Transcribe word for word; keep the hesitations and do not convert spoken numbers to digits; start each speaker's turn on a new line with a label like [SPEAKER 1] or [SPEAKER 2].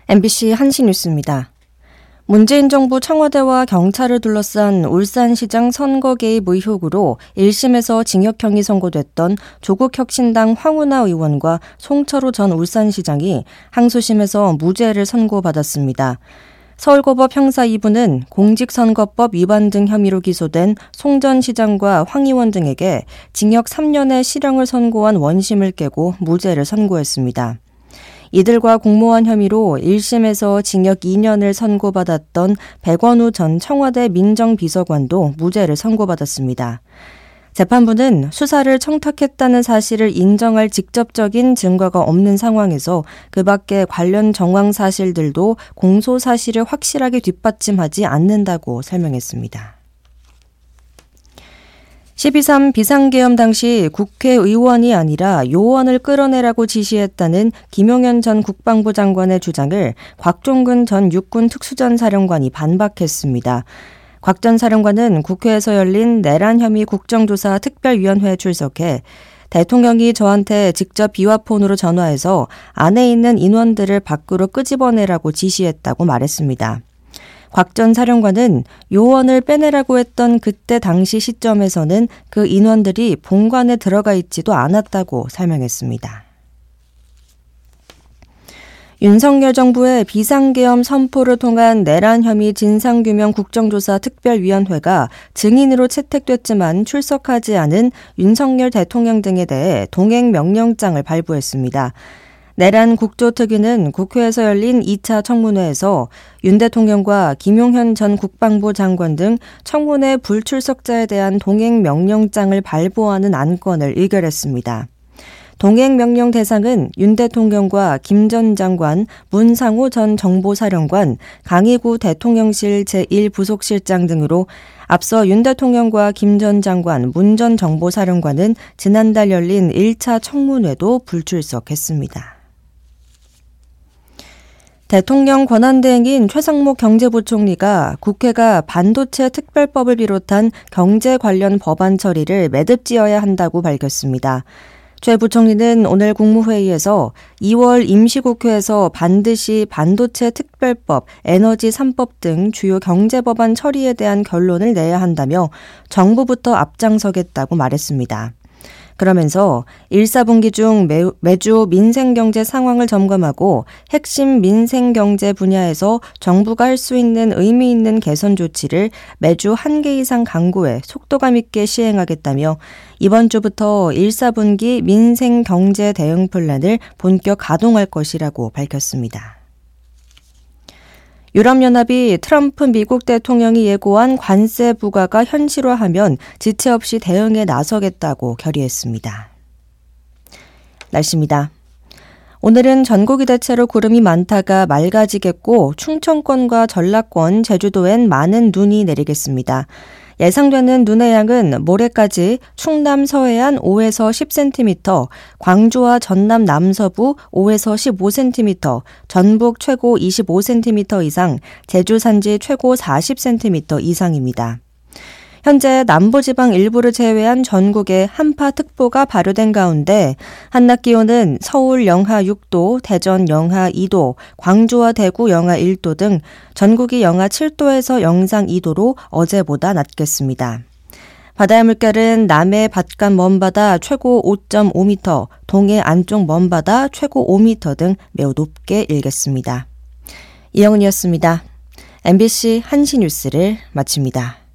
[SPEAKER 1] 엠비씨 한시뉴스입니다. 문재인 정부 청와대와 경찰을 둘러싼 울산시장 선거 개입 의혹으로 일 심에서 징역형이 선고됐던 조국혁신당 황운하 의원과 송철호 전 울산시장이 항소심에서 무죄를 선고받았습니다. 서울고법 형사 이 부는 공직선거법 위반 등 혐의로 기소된 송 전 시장과 황 의원 등에게 징역 삼 년의 실형을 선고한 원심을 깨고 무죄를 선고했습니다. 이들과 공모한 혐의로 일 심에서 징역 이 년을 선고받았던 백원우 전 청와대 민정비서관도 무죄를 선고받았습니다. 재판부는 수사를 청탁했다는 사실을 인정할 직접적인 증거가 없는 상황에서 그 밖에 관련 정황 사실들도 공소 사실을 확실하게 뒷받침하지 않는다고 설명했습니다. 십이 삼 비상계엄 당시 국회의원이 아니라 요원을 끌어내라고 지시했다는 김용현 전 국방부 장관의 주장을 곽종근 전 육군 특수전 사령관이 반박했습니다. 곽 전 사령관은 국회에서 열린 내란 혐의 국정조사 특별위원회에 출석해 대통령이 저한테 직접 비화폰으로 전화해서 안에 있는 인원들을 밖으로 끄집어내라고 지시했다고 말했습니다. 곽 전 사령관은 요원을 빼내라고 했던 그때 당시 시점에서는 그 인원들이 본관에 들어가 있지도 않았다고 설명했습니다. 윤석열 정부의 비상계엄 선포를 통한 내란 혐의 진상규명 국정조사 특별위원회가 증인으로 채택됐지만 출석하지 않은 윤석열 대통령 등에 대해 동행명령장을 발부했습니다. 내란 국조특위는 국회에서 열린 이 차 청문회에서 윤 대통령과 김용현 전 국방부 장관 등 청문회 불출석자에 대한 동행명령장을 발부하는 안건을 의결했습니다. 동행명령 대상은 윤 대통령과 김 전 장관, 문상호 전 정보사령관, 강희구 대통령실 제일 부속실장 등으로 앞서 윤 대통령과 김 전 장관, 문 전 정보사령관은 지난달 열린 일 차 청문회도 불출석했습니다. 대통령 권한대행인 최상목 경제부총리가 국회가 반도체 특별법을 비롯한 경제 관련 법안 처리를 매듭지어야 한다고 밝혔습니다. 최 부총리는 오늘 국무회의에서 이월 임시국회에서 반드시 반도체 특별법, 에너지 삼 법 등 주요 경제법안 처리에 대한 결론을 내야 한다며 정부부터 앞장서겠다고 말했습니다. 그러면서 일, 사 분기 중 매, 매주 민생경제 상황을 점검하고 핵심 민생경제 분야에서 정부가 할 수 있는 의미 있는 개선 조치를 매주 한 개 이상 강구해 속도감 있게 시행하겠다며 이번 주부터 일, 사 분기 민생경제 대응 플랜을 본격 가동할 것이라고 밝혔습니다. 유럽연합이 트럼프 미국 대통령이 예고한 관세 부과가 현실화하면 지체 없이 대응에 나서겠다고 결의했습니다. 날씨입니다. 오늘은 전국이 대체로 구름이 많다가 맑아지겠고 충청권과 전라권, 제주도엔 많은 눈이 내리겠습니다. 예상되는 눈의 양은 모레까지 충남 서해안 오에서 십 센티미터, 광주와 전남 남서부 오에서 십오 센티미터, 전북 최고 이십오 센티미터 이상, 제주 산지 최고 사십 센티미터 이상입니다. 현재 남부지방 일부를 제외한 전국에 한파특보가 발효된 가운데 한낮 기온은 서울 영하 육 도, 대전 영하 이 도, 광주와 대구 영하 일 도 등 전국이 영하 칠 도에서 영상 이 도로 어제보다 낮겠습니다. 바다의 물결은 남해 바깥 먼바다 최고 오 점 오 미터, 동해 안쪽 먼바다 최고 오 미터 등 매우 높게 일겠습니다. 이영은이었습니다. 엠비씨 한시뉴스를 마칩니다.